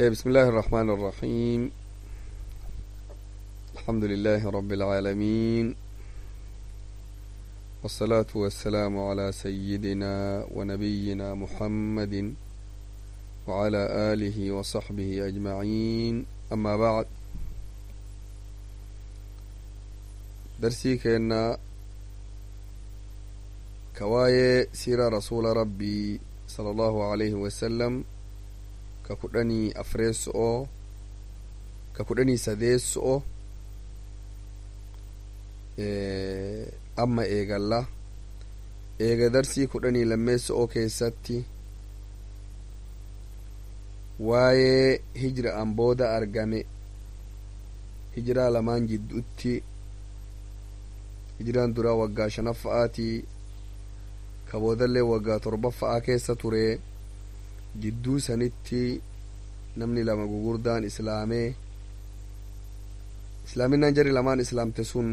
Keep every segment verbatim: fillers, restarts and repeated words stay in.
بسم الله الرحمن الرحيم. الحمد لله رب العالمين، والصلاة والسلام على سيدنا ونبينا محمد وعلى آله وصحبه أجمعين. أما بعد، درسي كأن كواي سيرة رسول ربي صلى الله عليه وسلم ككدني أفريسو ككدني سديسو أما إيغالا إيغا درسي كدني لميسو كيساتي واي هجرة أمبودا أرغامي هجرة لمان جدوتي هجران درا وقا شنفآتي كبودا اللي وقا تربفآ كيسا توري jidduu sanitti namni lama gugurdaan islaamee islaaminaan jarri lamaan islaamte sun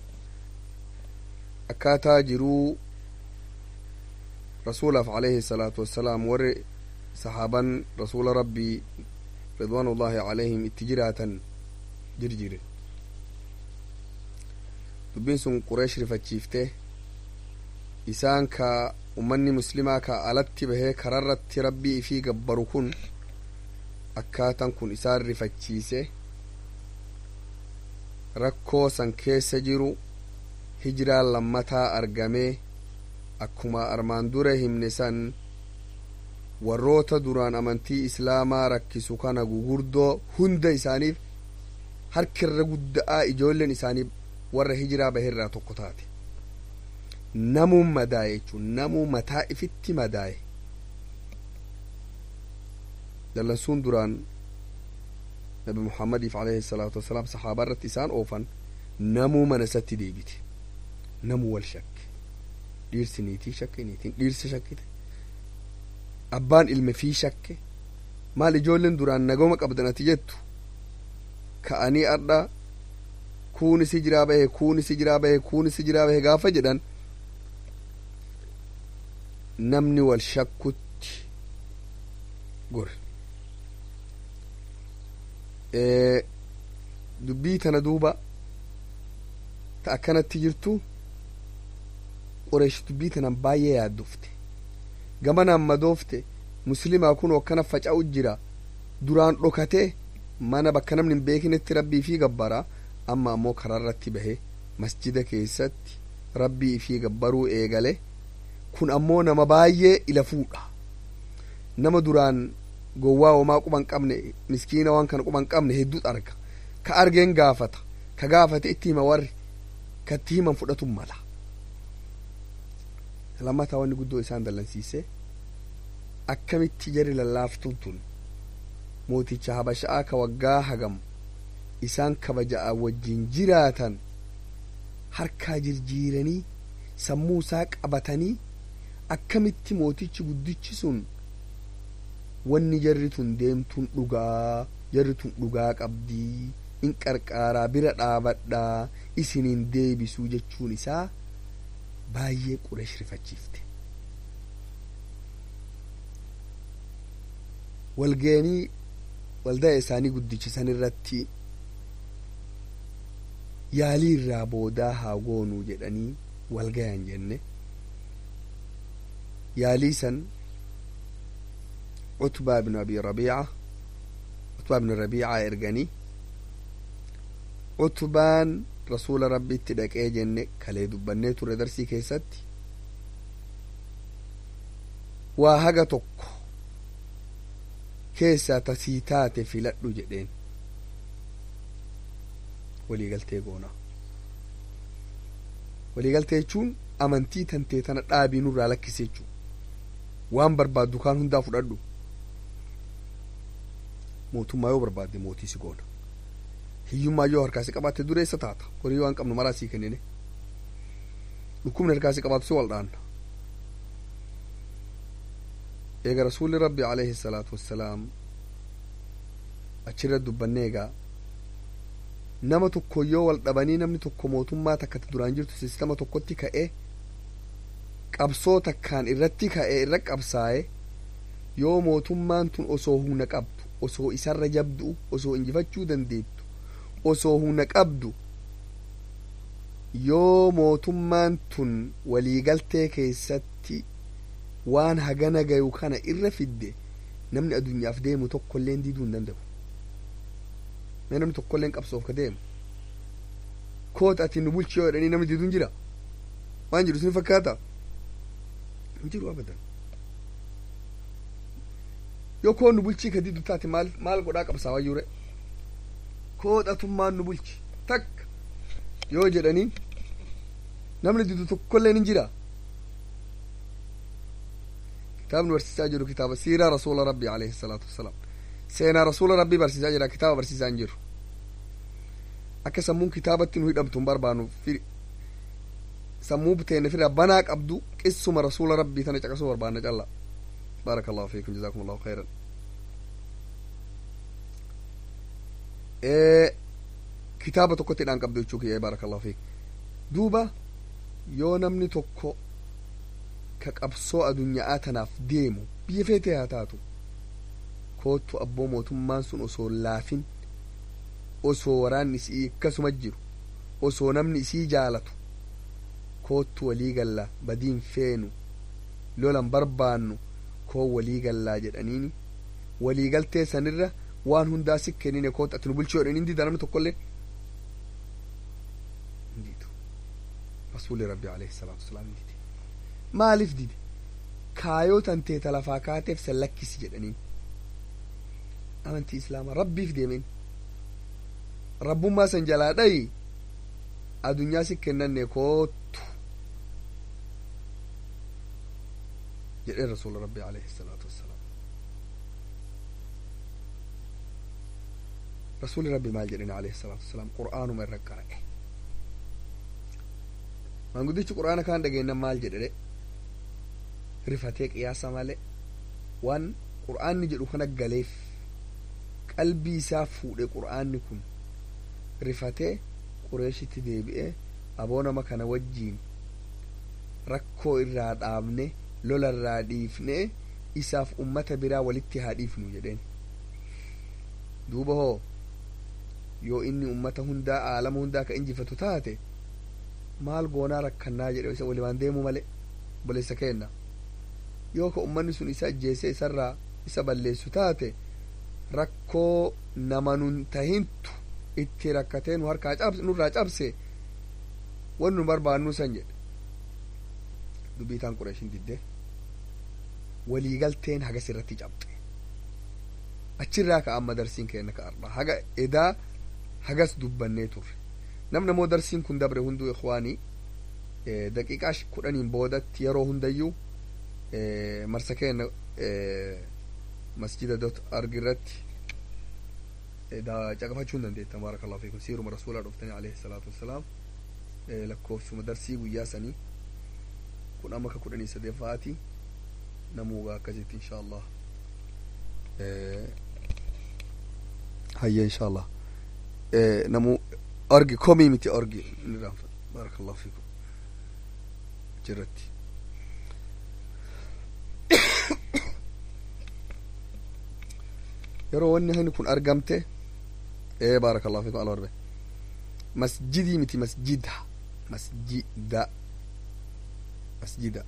akkaataa jiruu rasuulaaf alayhi salaatu wassalaam warri sahaaban rasuula rabbii ridwaanullaahi alayhim itti jiraatan jirjire dubbiin sun qureesh rifachiifte isaan ka ummanni muslimaa ka alatti bahee kararratti rabbii ifii gabbaru kun akkaatan kun isaan rifachiise rakkoo san keessa jiru hijiraan lammataa argamee akkuma armaan dura himne san warroota duraan amantii islaamaa rakkisu kana gugurdoo hunda isaaniif harkirra gudda'aa ijoolleen isaanii warra hijiraa baheerraa tokko taate. namuu madaaye jechuun namuu mataa ifitti madaaye dallansuun duraan nabi muhammadiif alayhi salaatu wassalaam sahaabaa irratti isaan oofan namuu mana isatti deebite namuu wal shakke dhiirsi niitii shakke niitiin dhiirsa shakkite abbaan ilma fii shakke maal ijoolleen duraan nagoma qabdanati jettu ka'anii ardha kuunis hijiraa bahe kuunis hijiraa bahe kuunis hijiraa bahe gaafa jedhan namni wal shakkutti gore dubbii tana duuba ta akkanatti jirtu qureesh dubbii tanan baay'ee yaaddofte gamanaan madoofte muslimaa kun akkana faca'u jira duraan dhokatee mana bakka namni hin beekinetti rabbii fi gabbara amma ammoo karaarratti bahe masjida keessatti rabbii fi gabbaruu eegale kun ammoo nama baay'ee ila fuudha nama duraan gowwaa homaa quban qabne miskiina waan kana quban qabne hedduutu arga ka argeen gaafata ka gaafate itti hima warri ka itti himan fudhatun mala lammataa wanni guddoo isaan dallansiise akkamitti jari lallaaftuun tun mooticha habasha'aa ka waggaa hagam isaan kabaja'a wajjin jiraatan harkaa jirjiiranii sammuu isaa qabatanii akkamitti mootichi guddichi sun wanni jarri tun deemtuun dhugaa jarri tun dhugaa qabdii in qarqaaraa bira dhaabadhaa isiniin deebisuu jechuun isaa baay'ee qureesh rifachiifte walgeenii waldaa isaanii guddichisan irratti yaalii irraa boodaa haa goonuu jedhanii walgayan jenne yaalii san cutbaa ibnu abi rabiica cutbaa ibnu rabiicaa erganii cutbaan rasuula rabbiitti dhaqee jenne kalee dubbannee ture darsii keessatti waa haga tokko keessaa tasii taate filadhu jedheen waliigaltee goonaa waliigaltee jechuun amantii tantee tana dhaabii nurraa lakkise jechuun waan barbaaddu kaan hundaa fudhadhu mootummaa yoo barbaadde mootii si goona hiyyummaa yoo harkaasi qabaatte dureessa taata horii waan qabnu maraa sii kennine dhukkubni harkaasi qabaatu si waldhaanna eega rasuulli rabbi alayhi salaatu wassalaam achirra dubbanne egaa nama tokko yoo wal dhabanii namni tokko mootummaa takkatti duraan jirtu sistama tokkotti ka'e qabsoo takkaan irratti ka'e irra qabsaa'e yoo mootummaan tun osoo humna qabdu osoo isarra jabdu osoo injifachuu dandeettu osoo humna qabdu yoo mootummaan tun waliigaltee keessatti waan hagana gayu kana irra fidde namni addunyaaf deemu tokkolleen diiduu hin danda'u. Mee namni tokkolleen qabsoof ka deemu koota ati nu bulchi yoo jedhanii namni diiduu hin jira? Waan jiru isin fakkaata? Hin jiru abadan. Yoo koon nu bulchii ka diidu taate maal maal godhaa qabsaa wayyuure? Koodhatummaan nu bulchi takka yoo jedhanii namni diidu tokkolleen hin jira. kitaabni barsiisaa jiru kitaaba siiraa rasuula rabbii alayhi salaatu wassalaam seenaa rasuula rabbii barsiisaa jira kitaaba barsiisaa hin jiru. akka sammuun kitaabatti nu hidhamtu hin barbaannu sammuu buteenne fira banaa qabdu qissuma rasuula rabbii tana caqasuu barbaanna calla. baarakallahu fiikum jazaakum allahu khayran. kitaaba tokkotti dhaan qabdu jechuu kiyya baarakallahu fiik. duuba yoo namni tokko ka qabsoo adunyaa tanaaf deemu biyya feetee haa taatu koottu abboo mootummaan sun osoo laafin osoo waraanni isii akkasuma jiru osoo namni isii jaalatu koottu walii gallaa badiin feenu lolan barbaannu koo walii gallaa jedhaniini walii galtee sanirra waan hundaa si kennine koot ati nu bulchuu jedhanii hin diida namni tokkollee hin diidu. rasuuli rabbi alayhi salaatu wasalaam hin diide. maaliif dide? kaayoo tantee talafaa kaateef san lakkisi jedhaniin. amantii islaamaa rabbiif deemeen rabbummaa san jalaa dhayi adunyaa si kennanne koottu jedheen rasuula rabbi alayhi salaatu wassalaam. rasuuli rabbi maal jedheen alayhi salaatu wassalaam? qur'aanuma irra qara'e. maanguddichi qur'aana kaan dhageennan maal jedhe? rifatee qiyaasa malee waan qur'aanni jedhu kana galeef qalbii isaa fuudhe qur'aanni kun rifatee qureeshitti deebi'ee aboo nama kana wajjiin rakkoo irraa dhaabne lola irraa dhiifne isaaf ummata biraa walitti haa dhiifnu jedheen. duuba hoo yoo inni ummata hundaa aalama hundaa ka injifatu taate maal goonaa rakkannaa jedhe isa walimaan deemu malee boleessa kenna. yoo ka ummanni sun isa ajjeese isarraa isa balleessu taate rakkoo nama nun tahintu itti rakkatee nu harkaa cabse nurraa cabse wan nu barbaannu san jedhe. dubbiitaan qureeshin didde waliigalteen hagas irratti cabxe. achirraa ka amma darsiin kenna ka arba haga edaa hagas dubbannee turre. namna moo darsiin kun dabre hunduu ikhwaanii daqiiqaa kudhaniin boodatti yeroo hundayyuu marsa kenna masjida dot org irratti caqafachuu hin dandeettan. baarakallahu fiikum. siiruma rasuulaa dhuftanii alayhi salaatu wassalaam lakkoofsuma darsii guyyaa sanii kun amma ka kudhanii sadeeffaati namuugaa akkasitti insha allah hayya insha allah namuu orgi komii miti orgi inni raanfata. baarakallahu fiikum jirratti. yeroo wanni hani kun argamte ee baarakallahu fiikum ala warbe masjidii miti masjida masjida masjida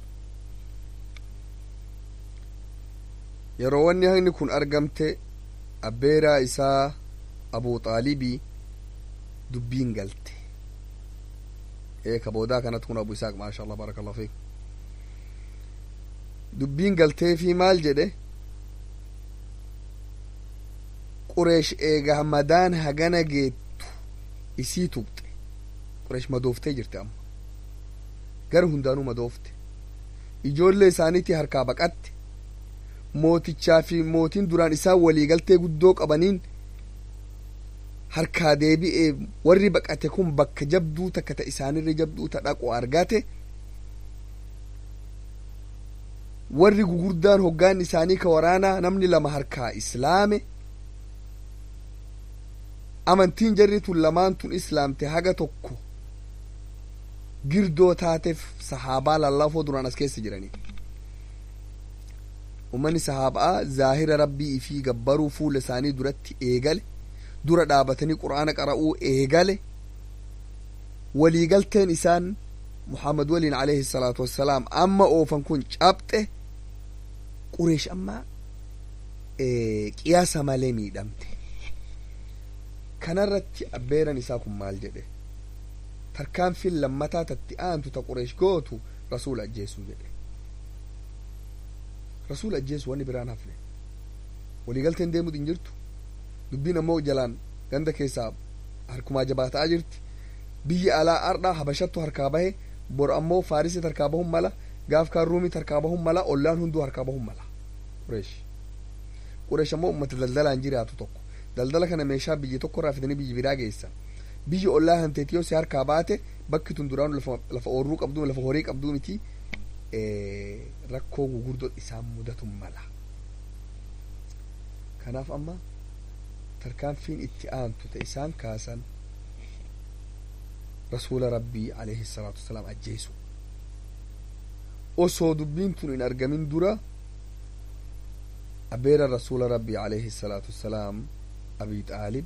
yeroo wanni hani kun argamte abbeeraa isaa abuu xaalibii dubbiin galte. ee ka boodaa kanatti kun abu isaaq maasha allah baarakallahu fiikum dubbiin galtee fi maal jedhe qureesh eega hamadaan hagana geettu isii tuqxe. qureesh madooftee jirte amma gara hundaanuu madoofte ijoollee isaaniitii harkaa baqatte mootichaa fi mootiin duraan isaan waliigaltee guddoo qabaniin harkaa deebi'ee warri baqate kun bakka jabduu takka ta isaanirra jabduu ta dhaqu argate warri gugurdaan hoggaan isaanii ka waraanaa namni lama harkaa islaame amantiin jarri tun lamaan tun islaamte haga tokko girdoo taateef sahaabaa lallafoo duraan as keessa jiranii ummanni sahaabaa zaahira rabbii fi gabbaruu fuula isaanii duratti eegale dura dhaabatanii qur'aana qara'uu eegale waliigalteen isaan muhammad waliin alayhi salaatu wassalaam amma oofan kun cabxe qureesh amma qiyaasa malee miidhamte kanarratti abbeeran isaa kun maal jedhe tarkaanfiin lammataa tatti aantu ta qureesh gootu rasuula ajjeesuu jedhe rasuula ajjeesuu wanni biraan hafne waliigalteen deemuu hin jirtu dubbiin ammoo jalaan ganda keessaa harkumaa jabaataa jirti biyya alaa ardhaa habashattu harkaa bahe bor ammoo faarisi harkaa bahun mala gaaf kaan ruumii harkaa bahun mala ollaan hunduu harkaa bahun mala qureesh qureesh ammoo ummata daldalaan jiraatu tokko daldala kana meeshaa biyya tokko irraa fidanii biyya biraa geessan biyya ollaa hanteetiyoo si harkaa baate bakki tun duraan lafa oorruu qabduu lafa horii qabduu miti rakkoo gugurdoo isaan mudatu mala kanaaf amma tarkaanfiin itti aantu ta isaan kaasan rasuula rabbii alayhi salaatu wassalaam ajjeesu osoo dubbiin tun hin argamin dura abeera rasuula rabbii alayhi salaatu wassalaam abii xaalib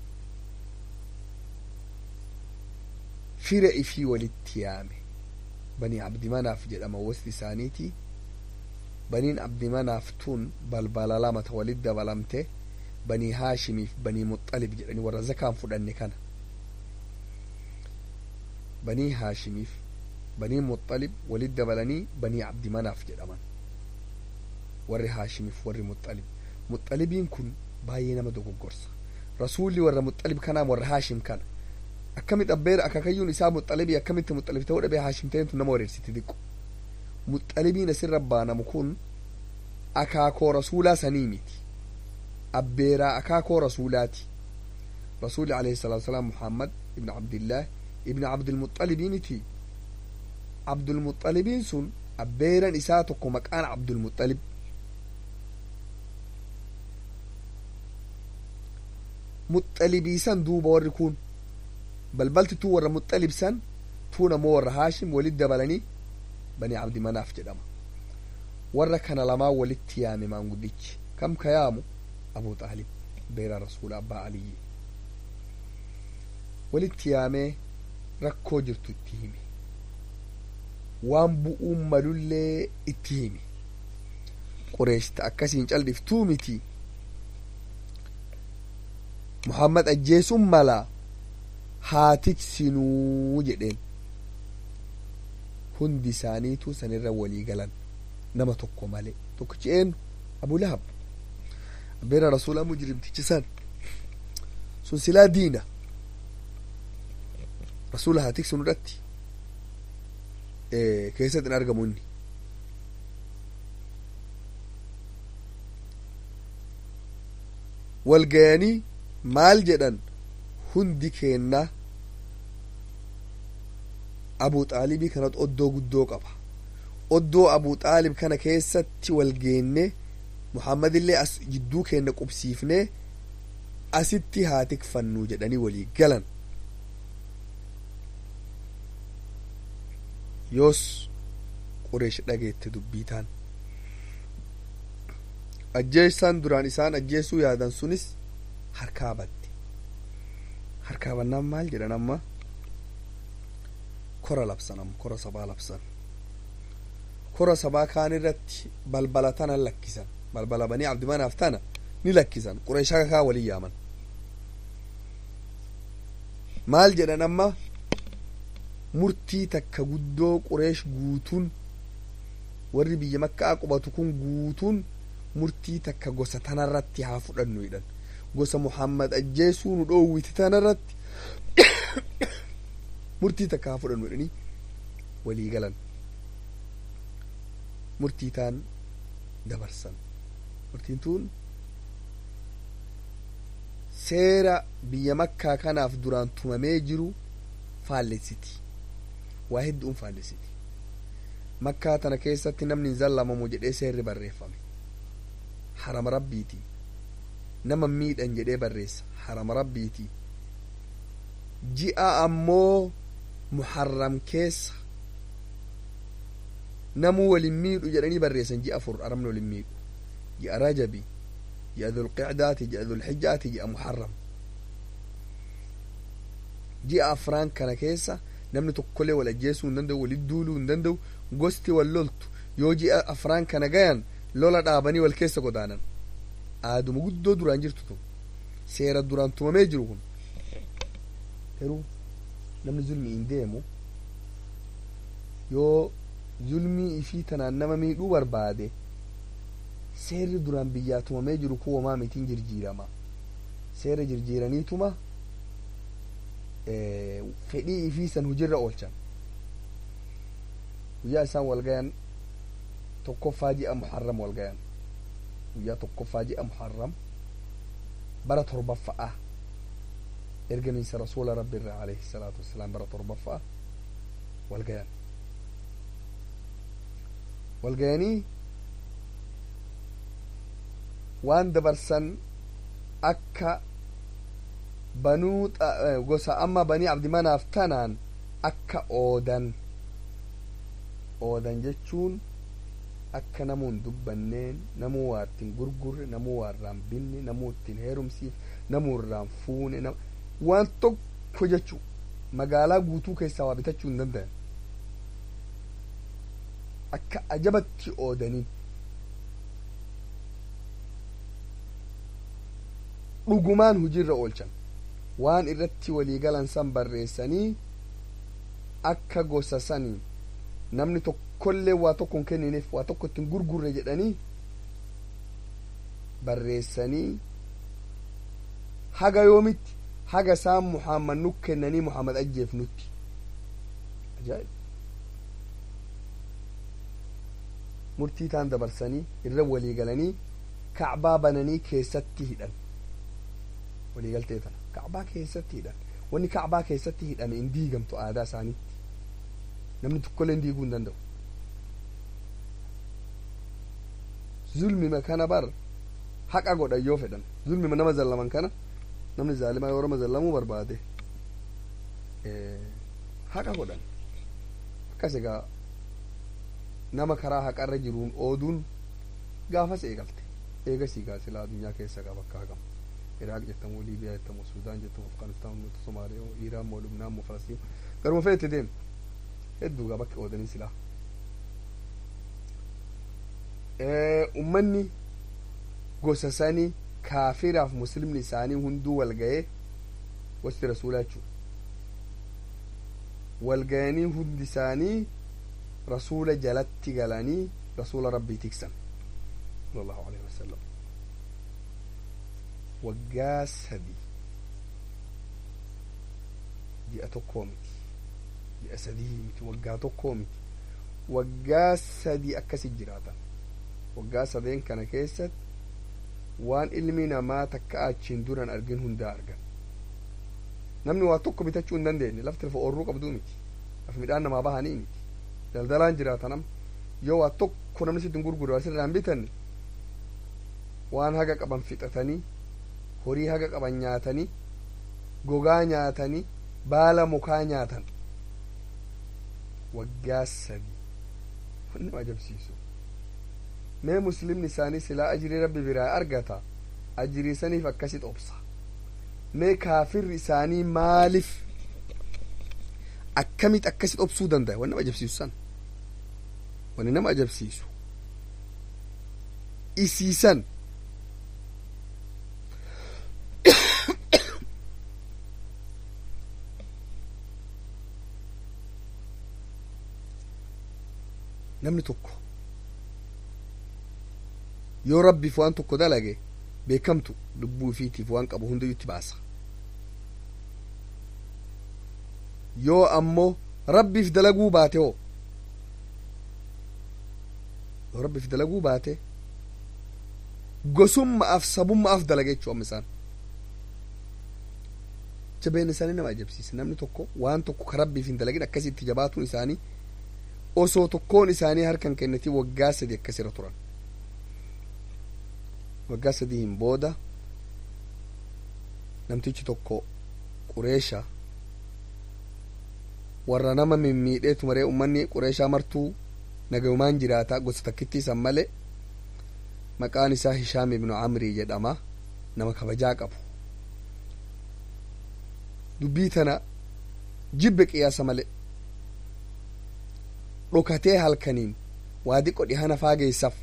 fira ifii walitti yaame banii abdimanaaf jedhama wasti isaaniiti baniin abdimanaaf tun balbala lama ta walit dabalamte banii haashimiif banii muxalib jedhanii warra zakaan fudhanne kana banii haashimiif banii muxalib walit dabalanii banii abdimanaaf jedhaman warri haashimiif warri muxalib muxalibiin kun baay'ee nama dogoggorsa rasuulli warra muxalib kanaa warra haashim kana akkamit abbeera akakayyuun isaa muxalibii akkamitti muxalib ta'uu dhabee haashim ta'eentu nama wareersiti diqqu muxalibiin asirra baanamu kun akaakoo rasuulaa sanii miti abbeeraa akaakoo rasuulaati rasuuli alayhi salaatu wasalaam muhammad ibn abdillah ibn abdulmuxalibii miti abdulmuxalibiin sun abbeeran isaa tokko maqaan abdulmuxalib muxalibiisan duuba warri kun balbalti tuu warra muxalibsan tuun ammoo warra haashim walit dabalanii bani abdi manaaf jedhama warra kana lamaa walitti yaame maanguddichi kam ka yaamu abuu xaalib beera rasuula abbaa aliyyi walitti yaamee rakkoo jirtu itti hime waan bu'uun malullee itti hime qureeshta akkasiin caldiftuu miti muhammad ajjeesuun malaa haa tiksinuu jedheen hundi isaaniitu sanirra walii galan nama tokko malee tokkichi eenyu abuu lahab abbeera rasuulaa mujrimtichi san sun silaa diina rasuula haa tiksinu irratti keessatti hin argamu inni wal gayanii maal jedhan hundi keenna abuu xaalibii kanatu oddoo guddoo qaba oddoo abuu xaalib kana keessatti wal geenne muhammadillee as jidduu keenna qubsiifne asitti haa tikfannuu jedhanii walii galan yoos qureesh dhageette dubbii taan ajjeesaan duraan isaan ajjeesuu yaadan sunis harkaa badde harkaa bannaan maal jedhan amma kora labsan amma kora sabaa labsan kora sabaa kaan irratti balbala tana lakkisan balbala banii abdimanaaf tana ni lakkisan qureeshaa kaa walii yaaman maal jedhan amma murtii takka guddoo qureesh guutuun warri biyya makkaa qubatu kun guutuun murtii takka gosa tanarratti haa fudhannu jedhan gosa muhammad ajjeesuu nu dhoowwiti tanarratti murtii takka haa fudhannu jedhanii walii galan murtii taan dabarsan murtiin tuun seera biyya makkaa kanaaf duraan tumamee jiru faallessiti waa hedduun faallessiti makkaa tana keessatti namni hin zallamamu jedhee seerri barreeffame harama rabbiiti nama miidhan jedhee barreessa harama rabbiiti ji'a ammoo muharram keessa namuu walin miidhu jedhanii barreessan ji'a afur aramni walin miidhu ji'a rajabi ji'a dhulqicdaati ji'a dhulxijjaati ji'a muharram ji'a afraan kana keessa namni tokkollee wal ajjeesuu hin danda'u walit duuluu hin danda'u gosti wal loltu yoo ji'a afraan kana gayan lola dhaabanii wal keessa godaanan aaduma guddoo duraan jirtu tun seera duraan tumamee jiru kun garuu namni zulmii hin deemu yoo zulmii ifii tanaan nama miidhuu barbaade seerri duraan biyyaa tumamee jiru kuwamaa mitiin jirjiirama seera jirjiiraniituma fedhii ifii san hujirra oolchan guyyaa isaan walgayan tokkoffaa ji'a muharram walgayan guyyaa tokkoffaa ji'a muharram bara torbaffa'a erganiinsa rasuula rabbi irraa alayhi salaatu wassalaam bara torbaffa'a walgayan walgayanii waan dabarsan akka banuu gosa amma banii abdimanaaf tanaan akka oodan oodan jechuun akka namuu hin dubbanneen namuu waa ittiin gurgurre namuu waa irraan binne namuu ittiin heerumsiif namuu irraan fuune waan tokko jechuu magaalaa guutuu keessaa waa bitachuu hin danda'an akka ajabatti oodanii dhugumaan hujirra oolchan waan irratti waliigalan san barreessanii akka gosa sanii namni tokkollee waa tokko hin kennineef waa tokko ittiin gurgurre jedhanii barreessanii haga yoomitti haga isaan muhammad nu kennanii muhammad ajjeefnutti ajaa'ib murtii taan dabarsanii irra waliigalanii kacbaa bananii keessatti hidhan waliigaltee tana kacbaa keessatti hidhan wanni kacbaa keessatti hidhame hin diigamtu aadaa isaaniitti namni tokkollee hin diiguu hin danda'u zulmima kana bar haqa godhan yoo fedhan zulmima nama zallaman kana namni zaalimaa yoo nama zallamuu barbaade haqa godhan akkas egaa nama karaa haqarra jiruun ooduun gaafas eegalte eegasii gaa silaa addunyaa keessa gaa bakka hagam iraaq jettamu liibiyaa jettamu suudaan jettamu afgaanistaan moo somaaliyaa moo iiraan moo lubnaan moo falastiin garuma feete deem hedduu gaa bakka oodanii silaa ummanni gosa sanii kaafiraaf muslimni isaanii hunduu walga'ee wasti rasuulaa jechuudha walga'anii hundi isaanii rasuula jalatti galanii rasuula rabbii tiksan sallallahu alaihi wasallam waggaa sadii ji'a tokkoo miti ji'a sadii miti waggaa tokkoo miti waggaa sadii akkasi jiraatan waggaa sadeen kana keessatti waan ilmi namaa takka achiin duran argin hundaa argan namni waa tokko bitachuu hin dandeenye lafti lafa oorruu qabduu miti laf midhaan namaa bahanii miti daldalaan jiraatanam yoo waa tokko namni sitti hin gurgure waa sirraan bitanne waan haga qaban fixatanii horii haga qaban nyaatanii gogaa nyaatanii baala mukaa nyaatan waggaa sadii wanni ajabsiisu mee muslimni isaanii silaa ajirii rabbi biraa argata ajirii saniif akkasit obsa mee kaafirri isaanii maaliif akkamit akkasit obsuu danda'a wanni nama ajabsiisu san wanni nama ajabsiisu isiisan namni tokko yoo rabbiif waan tokko dalage beekamtu lubbuu ifiitiif waan qabu hundayyutti baasa yoo ammoo rabbiif dalaguu baate hoo yoo rabbiif dalaguu baate gosummaaf sabummaaf dalage jechuu amma isaan jabeen isaanii nama ajabsiisa namni tokko waan tokko ka rabbiif hin dalagin akkasitti jabaatuun isaanii osoo tokkoon isaanii harkan kennetii waggaa sadi akkasirra turan waggaa sadiin booda namtichi tokko qureesha warra nama mimmiidheetu maree ummanni qureeshaa martuu nagayumaan jiraata gosa takkitti isan malee maqaan isaa hishaam ibnu camrii jedhama nama kabajaa qabu dubbii tana jibbe qiyaasa male dhokatee halkaniin waa diqqo dhihana faageessaf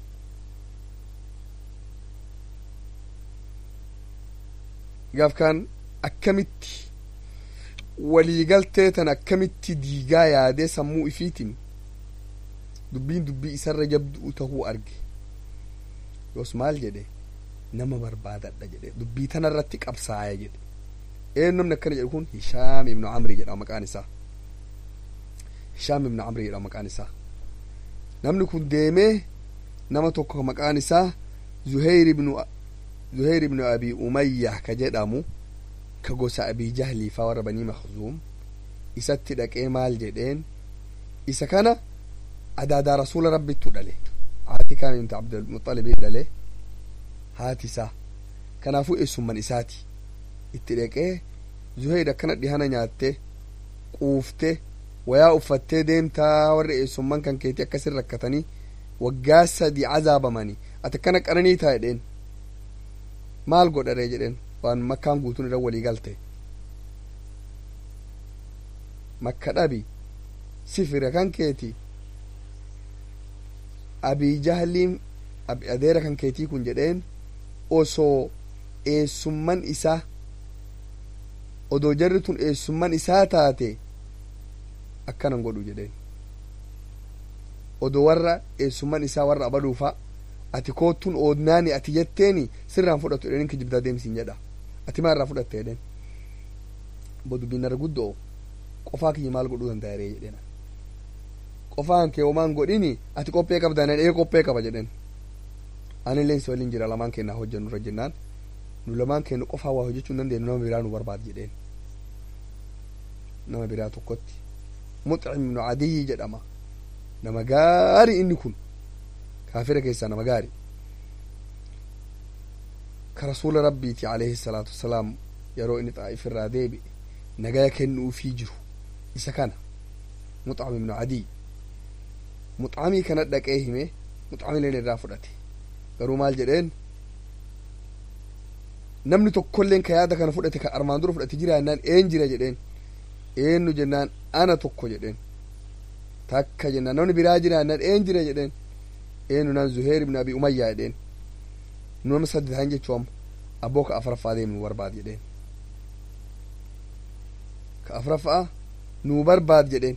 gaafkaan akkamitti waliigaltee tan akkamitti diigaa yaadee sammuu ifiitiin dubbiin dubbii isarra jabdu'u tahuu arge yoos maal jedhe nama barbaadadha jedhe dubbii tanarratti qabsaaya jedhe een namni akkana jedhu kun hishaam ibnu camrii jedhama maqaan isaa hishaam ibnu camrii jedhama maqaan isaa namni kun deemee nama tokko maqaan isaa zuhayr ibnu zuhayr ibnu abi umayya ka jedhamu ka gosa abii jahlii faa warra banii makhzuum isatti dhaqee maal jedheen isa kana adaadaa rasuula rabbittu dhale haati kaan inta abdulmuxalibii dhale haati isaa kanaafuu eessumman isaati itti dhaqee zuhayr akkana dhihana nyaatte quufte wayaa uffattee deemtaa warri eessumman kan keetii akkasin rakkatanii waggaa sadii cazaabamanii ati akkana qaranii taa jedheen maal godharee jedheen waan makkaan guutuun irra walii galte makka dhabi sifira kan keeti abii jahliin adeera kan keetii kun jedheen osoo eessumman isaa odoo jarri tun eessumman isaa taate akkanan godhu jedheen odoo warra eessumman isaa warra abaluufa ati koottuun oodnaani ati jetteeni sirraan fudhatu jedheen kijibdaa deemsiin jedha ati maa irraa fudhatte jedheen bodubbiin narra guddoo qofaa kiyya maal godhuu danda'a ree jedheen qofaan kee homaan godhini ati qophee qabdaan ee qophee qaba jedheen ani illeen si waliin jira lamaan keenya hojjennu irra jennaan nu lamaan keenya qofaa waa hojjechuu hin dandeenyu nama biraa nu barbaad jedheen nama biraa tokkotti muxcim ibnu cadiyyi jedhama nama gaarii inni kun kaafira keessaa nama gaarii ka rasuula rabbiiti alayhi salaatu wassalaam yeroo inni xaa'if irraa deebi'e nagaya kennuufii jiru isa kana muxcim ibnu cadiyyi muxcamii kana dhaqee hime muxcamileen irraa fudhate garuu maal jedheen namni tokkolleen ka yaada kana fudhate ka armaan dura fudhate jira jennaan een jira jedheen eenyu jennaan ana tokko jedheen takka jennaan namni biraa jira jennaan een jira jedheen eenyu naan zuheer ibn abi umayyaa jedheen nu nama saddeet han jechuu amma abboo ka afraffaa deemu nu barbaad jedheen ka afraffaa nu barbaad jedheen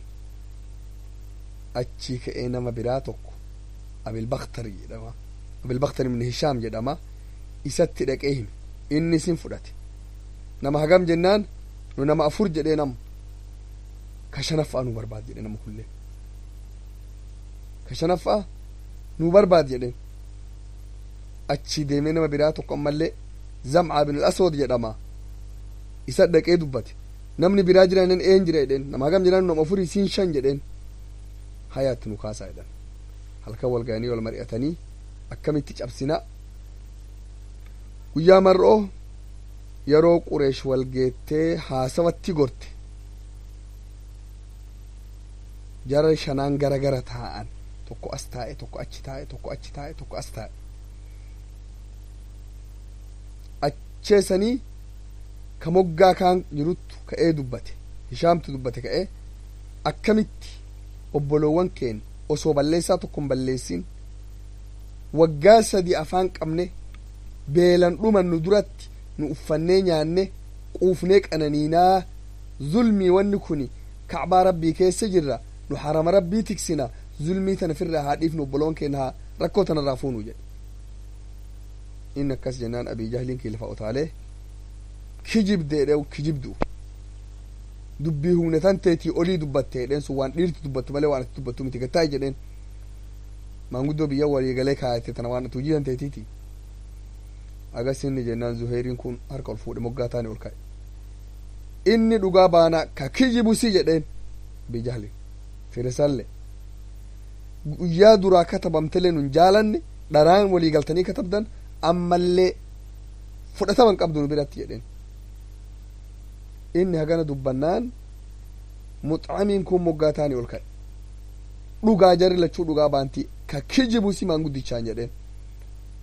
achii ka'ee nama biraa tokko abilbaktari jedhama abilbaktari ibn hishaam jedhama isatti dhaqee hime inni isin fudhate nama hagam jennaan nu nama afur jedhee nama ka shanaffaa nu barbaad jedhe nama kullee ka shanaffaa nu barbaad jedheen achii deemee nama biraa tokko ammallee zam'aa bin al-aswad jedhama isa dhaqee dubbate namni biraa jira jennaan een jira jedheen nama hagam jennaan nama afurii siin shan jedheen hayaatti nu kaasaa jedhan halkan wal ga'anii wal mari'atanii akkamitti cabsinaa guyyaa mar'oo yeroo qureesh wal geettee haasawatti gorte jara shanaan gara gara taa'an tokko as taa'e tokko achi taa'e tokko achi taa'e tokko as taa'e acheesanii ka moggaa kaan jiruttu ka'ee dubbate hishaamtu dubbate ka'ee akkamitti obboloowwan keen osoo balleessaa tokko hin balleessin waggaa sadii afaan qabne beelan dhuman nu duratti nu uffannee nyaanne quufnee qananiinaa zulmii wanni kuni kacbaa rabbii keessa jirra nu harama rabbii tiksina zulmii tana firraa haa dhiifnu obboloon keenya haa rakkoo tanarraa fuunu jedhe inni akkas jennaan abii jahliin kilafa otaalee kijibdeedhe kijibdu dubbii humne tan teetii olii dubbatte jedheen sun waan dhiirti dubbattu malee waan ati dubbattu miti gattaa jedheen maanguddoo biyya waliigalee kaayate tana waan ati hojii tan teetiiti agas inni jennaan zuheeriin kun harka ol fuudhe moggaa taane ol ka'e inni dhugaa baana ka kijibusi jedheen abii jahli firisalle guyyaa duraa katabamtelee nun jaalanne dharaan walii galtanii katabdan ammallee fudhataman qabdu nu biratti jedheen inni hagana dubbannaan muxcamiin kun moggaa taanii ol ka'e dhugaa jarri lachuu dhugaa baantii ka kijibusi maanguddichaan jedheen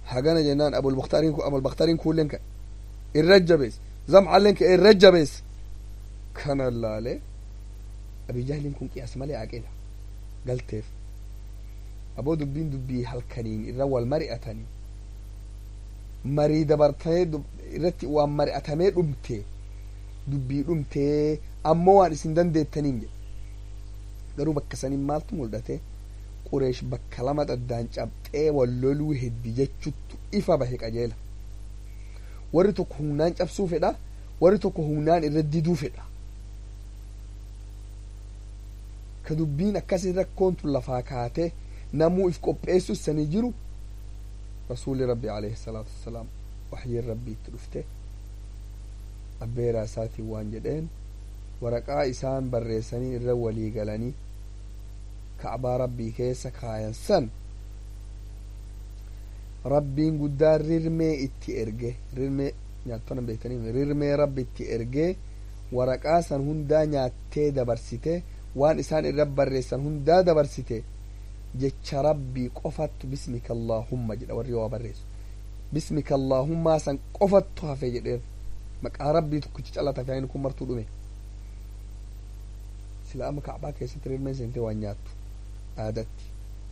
hagana jennaan abul bakhtariin kun abul bakhtariin kuulleen ka irra jabees zamcalleen ka irra jabees kana laale abi jahliin kun qiyaas malee aqila galteef aboo dubbiin dubbii halkaniin irra wal mari'atanii marii dabartee irratti waan mari'atamee dhumte dubbii dhumtee ammoo waan isin dandeettaniin jedhe garuu bakka saniin maaltu mul'ate qureesh bakka lama dhaddaan cabxee wal loluu heddi jechuttu ifa bahe qajeela warri tokko humnaan cabsuu fedha warri tokko humnaan irra diduu fedha ka dubbiin akkasii rakkoontu lafaa kaatee namuu if qopheessu sanii jiru rasuuli rabbi alayhi salaatu wassalaam waxyiin rabbii itti dhufte abbeeraa isaatiin waan jedheen waraqaa isaan barreessanii irra walii galanii ka'baa rabbii keessa kaayan san rabbiin guddaan rirmee itti erge rirmee nyaattona beektanii rirmee rabbi itti ergee waraqaa san hundaa nyaattee dabarsite waan isaan irra barreessan hundaa dabarsite jecha rabbii qofattu bismika allaahumma jedha warri waa barreessu bismika allaahummaa san qofattu hafe jedheef maqaa rabbii tokkichi calata fi kun martuu dhume sila amma ka'baa keessatti rirmeen seentee waan nyaattu aadatti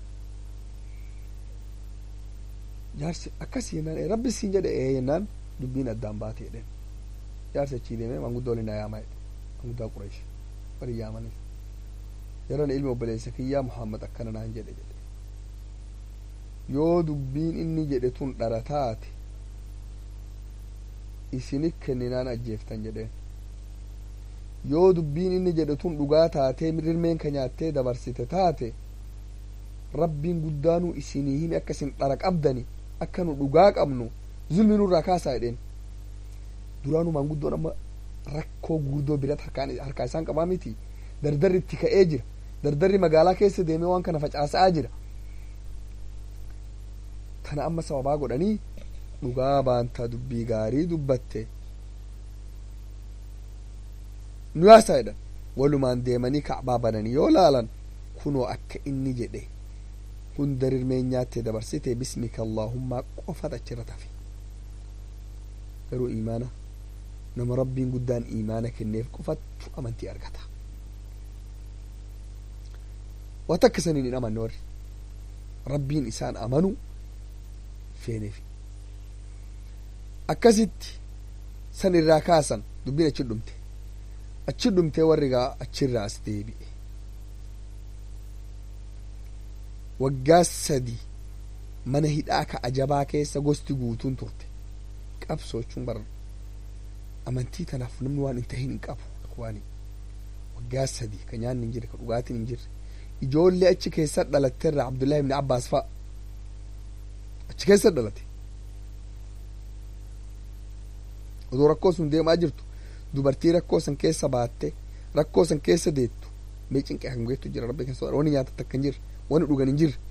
jaarsi akkas jennaan rabbi siin jedhe ee jennaan dubbiin addaan baate jedheen jaarsi achii deemee manguddoo waliin yaamaa jedhe manguddaa qureesh bari yaamaniif yeroon ilmi obboleessa kiyyaa muhammad akkana naan jedhe jedhe yoo dubbiin inni jedhe tun dhara taate isinit kenninaan ajjeeftan jedheen yoo dubbiin inni jedhe tun dhugaa taatee rirmeen ka nyaattee dabarsite taate rabbiin guddaanuu isinii himi akka isin dhara qabdani akka nu dhugaa qabnu zulmi nurraa kaasaa jedheen duraanuu maanguddoon amma rakkoo guddoo biratti harkaa isaan qabaa miti dardarri itti ka'ee jira dardarri magaalaa keessa deemee waan kana facaasaa jira kana amma sababaa godhanii dhugaa baantaa dubbii gaarii dubbatte nu yaasaa jedhan walumaan deemanii ka'baa bananii yoo laalan kunoo akka inni jedhe hunda rirmeen nyaattee dabarsite bismika allaahummaa qofat achirra tafe garuu iimaana nama rabbiin guddaan iimaana kenneef qofattu amantii argata waan takka saniin hin amanne warri rabbiin isaan amanu feeneef akkasitti san irraa kaasan dubbiin achi dhumte achi dhumtee warri gaa achirraa as deebi'e waggaa sadi mana hidhaa ka ajabaa keessa gosti guutuun turte qabsoochuun bar amantii tanaaf namni waan hin tahin hin qabu waan waggaa sadi ka nyaanni hin jirre ka dhugaatiin hin jirre ijoollee achi keessa dhalatteerra abdullahi ibni abbaas fa'a achi keessa dhalate odoo rakkoo sun deemaa jirtu dubartii rakkoo san keessa baatte rakkoo san keessa deettu mee cinqee kan geettu jira rabbi keessa wani nyaata takka hin jirre wani dhugan hin jirre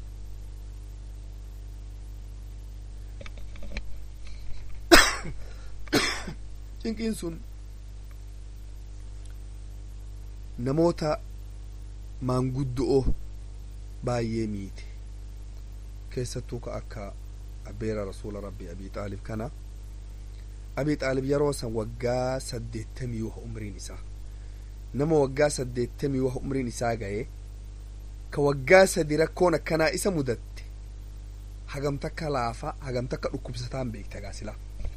cinqiin sun namoota maanguddo'oo baay'ee miite keessattuu ka akka abbeera rasuula rabbi abii xaalib kana abii xaalib yeroo san waggaa saddeettamii waha umriin isaa nama waggaa saddeettamii waha umriin isaa ga'e ka waggaa sadi rakkoon akkanaa isa mudatte hagam takka laafa hagam takka dhukkubsataan beekta gaasila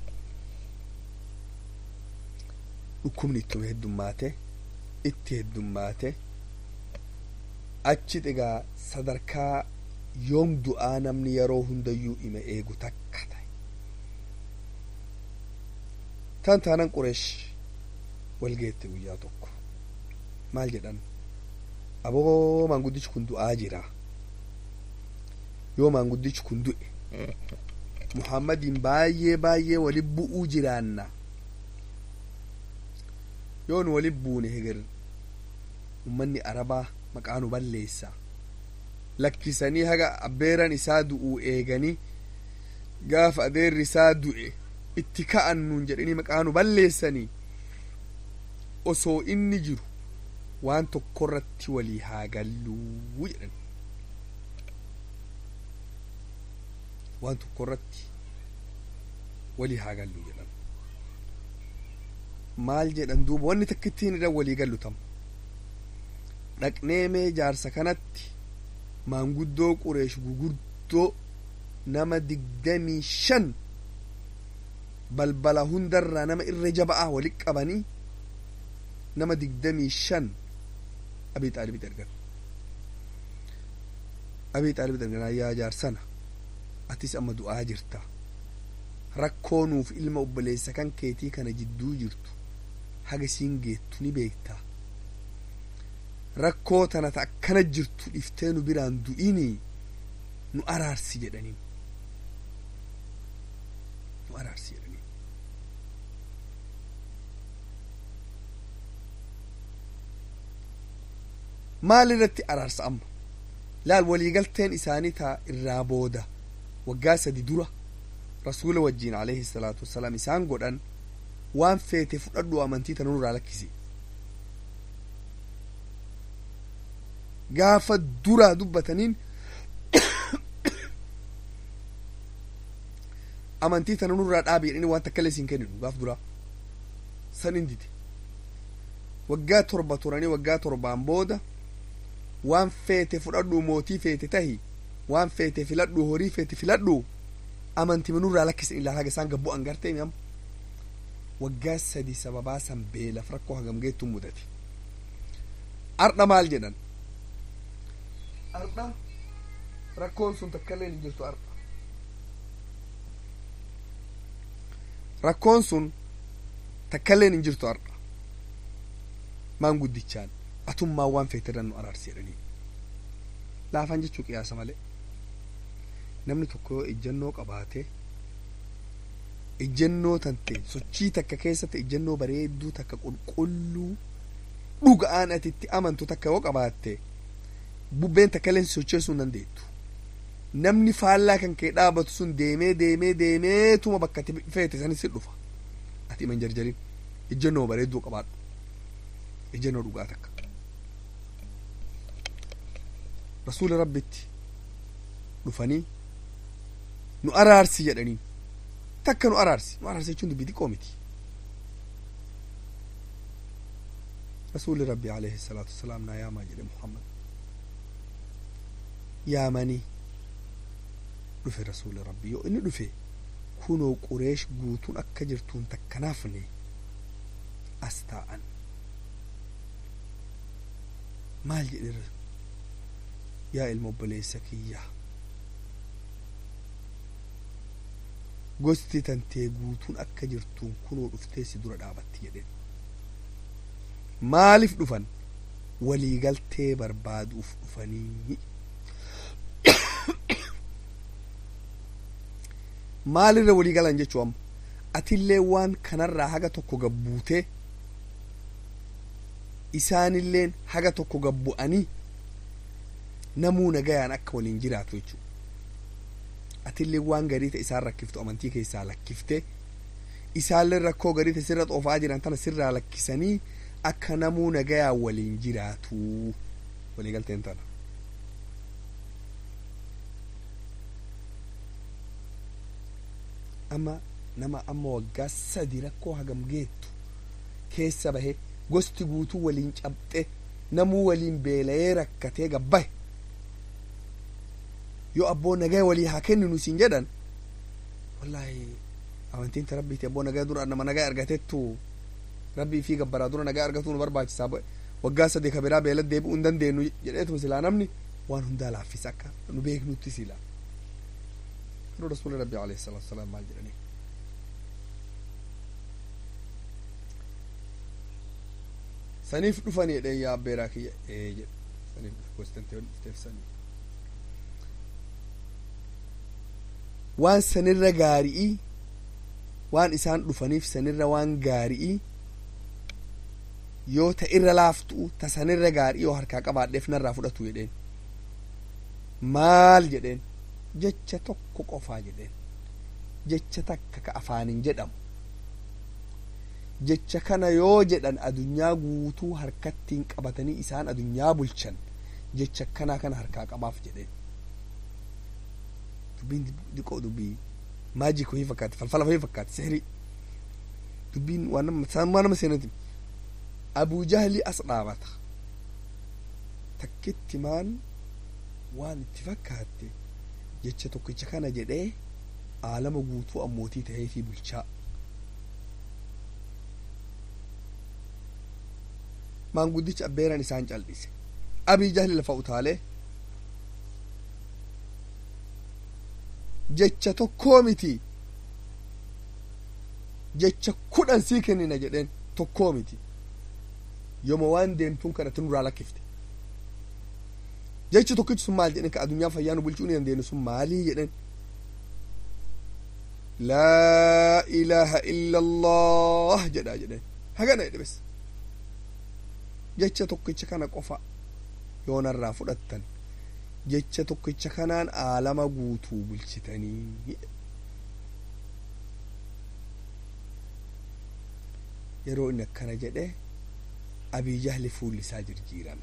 dhukkubni ittuma heddummaate itti heddummaate achi egaa sadarkaa yoom du'aa namni yeroo hundayyuu ima eegu takka ta'e tan taanan qureesh wal geette guyyaa tokko maal jedhan aboo maanguddichi kun du'aa jira yoo maanguddichi kun du'e muhammadiin baay'ee baay'ee wali bu'uu jiraanna yoo nu wali buune heger ummanni arabaa maqaa nu balleessa lakkisanii haga abbeeran isaa du'uu eeganii gaafa adeerri isaa du'e itti ka'an nuun jedhanii maqaa nu balleessanii osoo inni jiru waan tokkorratti walii haa galluu jedhan waan tokkorratti walii haa gallu jedhan maal jedhan duuba wanni takkittiin irra walii gallu tam dhaqnee mee jaarsa kanatti maanguddoo qureesh guguddoo nama digdamii shan balbala hundarraa nama irra jaba'a wali qabanii nama digdamii shan abii xaalibitti ergan abii xaalibitti ergan yaa jaarsana atis amma du'aa jirta rakkoo nuuf ilma obboleessa kan keetii kana jidduu jirtu haga siin geettu ni beekta rakkoo tana ta akkana jirtu dhiftee nu biraan du'inii nu araarsi jedhaniin nu araarsi jedhaniin maal irratti araarsa amma laal waliigalteen isaanii taa irraa booda waggaa sadi dura rasuula wajjiin alayhi salaatu wassalaam isaan godhan waan feete fudhadhu amantii tana nurraa lakkisi gaafa duraa dubbataniin amantii tana nurraa dhaabi jedhanii waan takka illee siin kenninu gaaf duraa san indite waggaa torba turanii waggaa torbaan booda waan feete fudhadhu mootii feete tahi waan feete filadhu horii feete filadhu amantii nurraa lakkisan ilaa haga isaan gabbu'an gartee mi'am waggaa sadi sababaa san beelaf rakkoo hagam geettu mudate ardha maal jedhan ardha rakkoon sun takkaillee hin jirtu ardha rakkoon sun takkaillee hin jirtu ardha maan guddichaan atummaa waan feetirran nu araarsi jedhanii laafaan jechuu qiyaasa malee namni tokko yoo ejjennoo qabaate ejjennoo tante sochii takka keessatti ejjennoo bareedduu takka qulqulluu dhuga'aan ati itti amantu takka yoo qabaatte bubbeen takka illee socheessuu hin dandeettu namni faallaa kan kee dhaabatu sun deemee deemee deemeetuma bakka ati feete sanis dhufa ati iman jarjarin ejjennoo bareedduu qabaadhu ejjennoo dhugaa takka rasuula rabbitti dhufanii nu araarsi jedhanii takka nu araarsi nu araarsi jechuun dubbii xiqqoo miti rasuuli rabbi alayhi salaatu wassalaam naa yaamaa jedhe muhammad yaamanii dhufe rasuuli rabbi yoo inni dhufe kunoo qureesh guutuun akka jirtuun takkanaafne as taa'an maal jedhe yaa ilma obboleessa kiyya gosti tantee guutuun akka jirtuun kunoo dhuftee si dura dhaabatti jedheen maaliif dhufan waliigaltee barbaaduuf dhufanii maalirra waliigalan jechuu amma atillee waan kanarraa haga tokko gabbuutee isaanilleen haga tokko gabbu'anii namuu nagayaan akka waliin jiraatu jechuudha atillee waan garii ta'e isaan rakkiftu amantii keessaa lakkifte isaallee rakkoo garii ta'e sirra xoofaa jiran tana sirraa lakkisanii akka namuu nagayaan waliin jiraatu waliigalteen tana amma nama amma waggaa sadi rakkoo hagam geettu keessa bahe gosti guutuu waliin cabxe namuu waliin beela'ee rakkatee gabbahe yoo abboo nagaa walii haa kenninu siin jedhan wallaahi amantiin ta rabbiiti abboo nagaa dura nama nagaa argatettu rabbii fi gabbaraa dura nagaa argatu nu barbaachisaa waggaa sadii ka biraa beelad deebi'uu hin dandeenyu jedheetuma silaa namni waan hundaa laaffisa akka nu beeknutti silaa yeroo rasuuli rabbi alayhi salaatu wasalaam maal jedhanii saniif dhufanii jedheen yaa abbeeraa kiyya ee jedhe saniif gostantee wal dhufteef sanii waan sanirra gaari'ii waan isaan dhufaniif sanirra waan gaari'ii yoo ta irra laaftu ta sanirra gaari'ii yoo harkaa qabaadheef narraa fudhatu jedheen maal jedheen jecha tokko qofaa jedheen jecha takka ka afaanin jedhamu jecha kana yoo jedhan adunyaa guutuu harkattiin qabatanii isaan adunyaa bulchan jecha kanaa kana harkaa qabaaf jedheen dubbiin diqoo dubbii maajik wahii fakkaate falfala wahii fakkaate sihrii dubbiin waan nama nama seenati abuu jahli as dhaabata takkitti maan waan itti fakkaatte jecha tokkicha kana jedhee aalama guutuu ammootii tahee fi bulchaa maanguddicha abbeeran isaan cal'ise abii jahli lafa utaalee jecha tokkoo miti jecha kudhan sii kennina jedheen tokkoo miti yooma waan deemtuun kanatti nurraa lakkifte jechi tokkichi sun maal jedhen ka adunyaa fayyaanu bulchuu ni dandeenu sun maalii jedhen laa ilaaha illa allah jedhaa jedhen hagana jedhe bes jecha tokkicha kana qofa yoonarraa fudhattan jecha tokkicha kanaan aalama guutuu bulchitanii yeroo inni akkana jedhe abii jahli fuulli isaa jirjiirame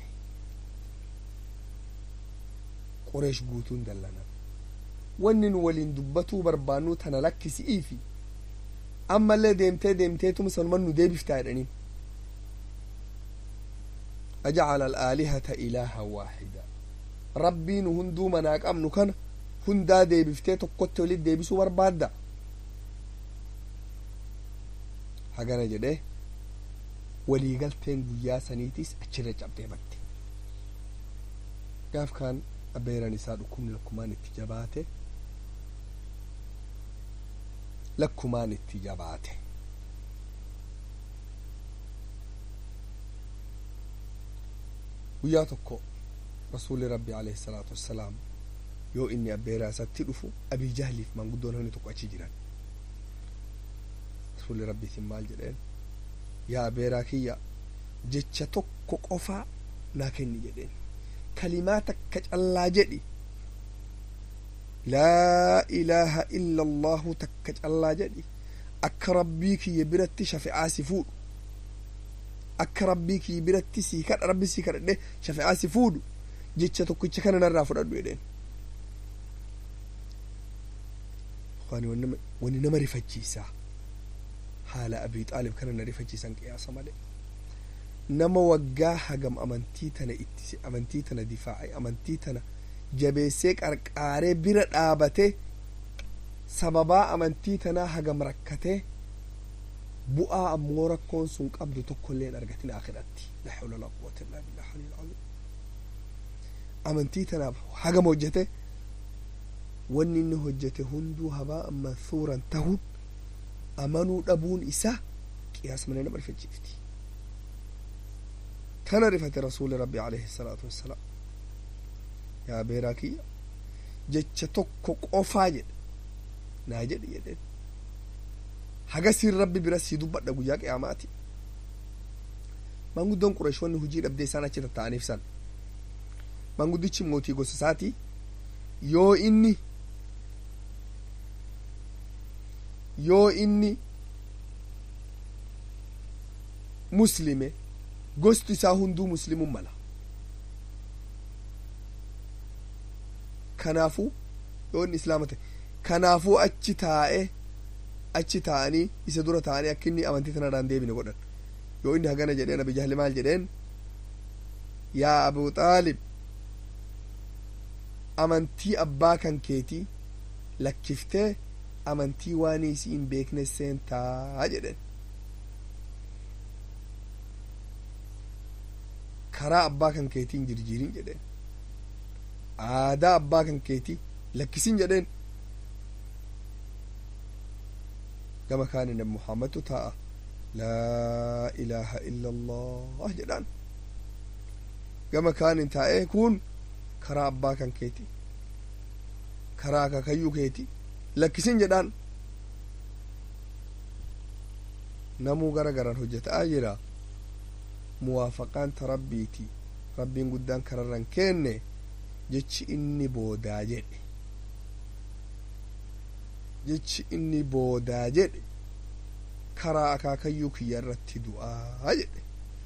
qureesh guutuun dallanan wanni nu waliin dubbatuu barbaannu tana lakkisi'iifi ammallee deemtee deemteetuma sanuman nu deebiftaa jedhaniin ajacala alaalihata ilaaha waaxida rabbiin hunduu manaa qabnu kana hundaa deebiftee tokkotti walit deebisuu barbaadda hagana jedhe waliigalteen guyyaa saniitis achirra cabdee batte gaaf kaan abbeeran isaa dhukkubni lakkumaan itti jabaate lakkumaan itti jabaate guyyaa tokko rasuuli rabbi alayhi salaatu wassalaam yoo inni abbeeraa isatti dhufu abii jahliif maanguddoon hanni tokko achi jiran rasuuli rabbiitiin maal jedheen yaa abbeeraa kiyya jecha tokko qofaa naa kenni jedheen kalimaa takka callaa jedhi laa ilaaha illa allahu takka callaa jedhi akka rabbii kiyya biratti shafi'aa si fuudhu akka rabbii kiyya biratti sii kadha rabbi sii kadhadhe shafi'aa si fuudhu jecha tokkicha kana narraa fudhadhu jedheen wani nama rifachiisaa haala abii xaalib kana na rifachiisan qiyaasa malee nama waggaa hagam amantii tana itti amantii tana difaa'e amantii tana jabeessee qarqaaree bira dhaabate sababaa amantii tanaa hagam rakkatee bu'aa ammoo rakkoon sun qabdu tokkollee hin argatin akhiratti la hawla wala quwwata illa billah aliyyil azim amantii tanaaf hagam hojjete wanni inni hojjete hunduu habaa mansuuran tahun amanuu dhabuun isaa qiyaas malee nama rifachiifti tana rifate rasuuli rabbi alayhi salaatu wassalaam yaa beeraa kiyya jecha tokko qofaa jedhe naa jedhe jedheen hagasiin rabbi bira sii dubbadha guyyaa qiyaamaati maanguddoon qureeshonni hujii dhabdee isaan achi tatta'aniif san maanguddichi mootii gosa isaatii yoo inni yoo inni muslime gosti isaa hunduu muslimun mala kanaafuu yoo inni islaama ta'e kanaafuu achi taa'e achi taa'anii isa dura taa'anii akka inni amantii tanarraan deebine godhan yoo inni hagana jedheen abi jahli maal jedheen yaa abuu xaalib amantii abbaa kan keetii lakkiftee amantii waan isii hin beekne seentaa jedhen karaa abbaa kan keetii hin jirjiirin jedheen aadaa abbaa kan keetii lakkisin jedheen gama kaani nabi muhammadu taa'a laa ilaaha illa allah jedhaan gama kaanin taa'ee kun karaa abbaa kan keetii karaa akaakayyuu keetii lakkisin jedhaan namuu gara garan hojjetaa jira muwaafaqaan ta rabbiiti rabbiin guddaan kararran kenne jechi inni boodaa jedhe jechi inni boodaa jedhe karaa akaakayyuu kiyya irratti du'aa jedhe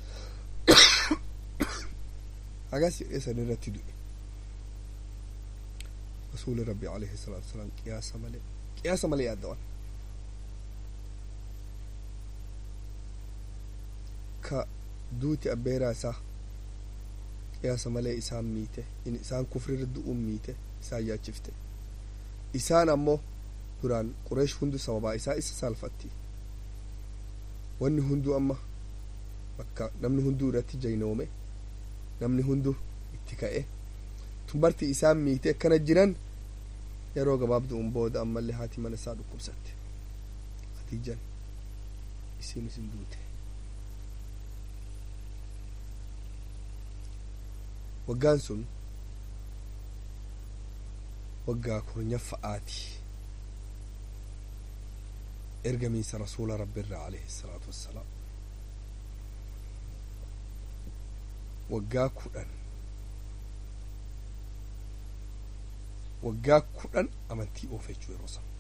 hagas jedhe san irratti du'e rasuuli rabbi alayhi salaatu wasalaam qiyaasa malee qiyaasa malee yaaddawan ka duuti abbeeraa isaa qiyaasa malee isaan miite in isaan kufrirra du'uun miite isaan yaachifte isaan ammoo duraan qureesh hundu sababaa isaa isa saalfatti wanni hunduu amma bakka namni hunduu irratti jaynoome namni hunduu itti ka'e tumbarti isaan miite akkana jiran yeroo gabaabduun booda ammallee haati mana isaa dhukkubsatte Hadiijaan isiin isin duute waggaan sun waggaa kurnaffa'aati ergamiinsa rasuula rabbiirraa alayhi salaatu wassalaam waggaa kudhan waggaa kudhan amantii oofechuu yeroo san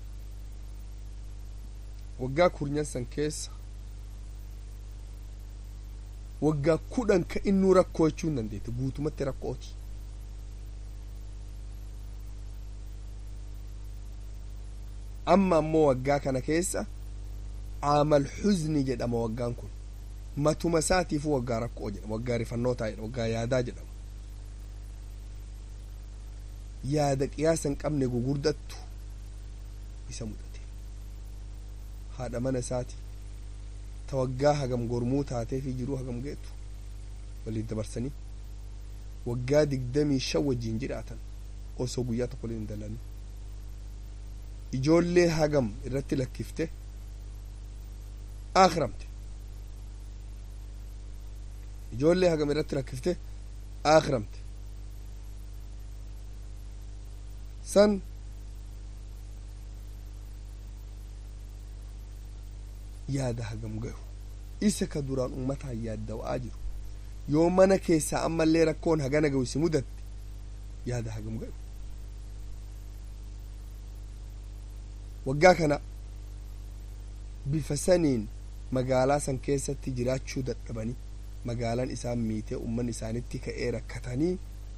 waggaa kurnyan san keessa waggaa kudhan ka innuu rakkoo jechuun dandeette guutumatti rakkooti amma ammoo waggaa kana keessa aamal huzni jedhama waggaan kun matuma isaatiifu waggaa rakkoo jedhama waggaa rifannootaa jedhama waggaa yaadaa jedhama yaada qiyaasa hin qabne gugurdattu isa mudate haadha mana isaati ta waggaa hagam gormuu taatee fi jiruu hagam geettu waliin dabarsanii waggaa digdamii shan wajjiin jiraatan osoo guyyaa tokko hin dalanii ijoollee hagam irratti lakkifte aakhiramte ijoollee hagam irratti lakkifte aakhiramte san yaada hagam gahu isa ka duraan ummataan yaaddawa'aa jiru yoo mana keessaa ammallee rakkoon hagana gahu si mudatte yaada hagam gahu waggaa kana bifa saniin magaalaa san keessatti jiraachuu dadhabanii magaalaan isaan miitee ummanni isaanitti ka'ee rakkatanii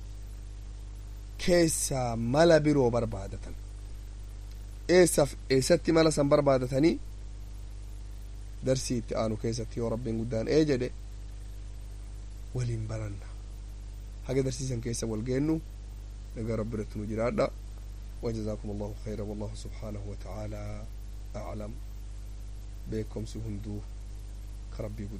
keessaa mala biroo barbaadatan eessaaf eessatti mala san barbaadatanii darsii itti aanu keessatti yoo rabbiin guddaan ee jedhe waliin baranna haga darsiisan keessa wal geennu nagaa rabbi irratti nu jiraadha وجزاكم الله خيرا والله سبحانه وتعالى أعلم بكم سهندو كربي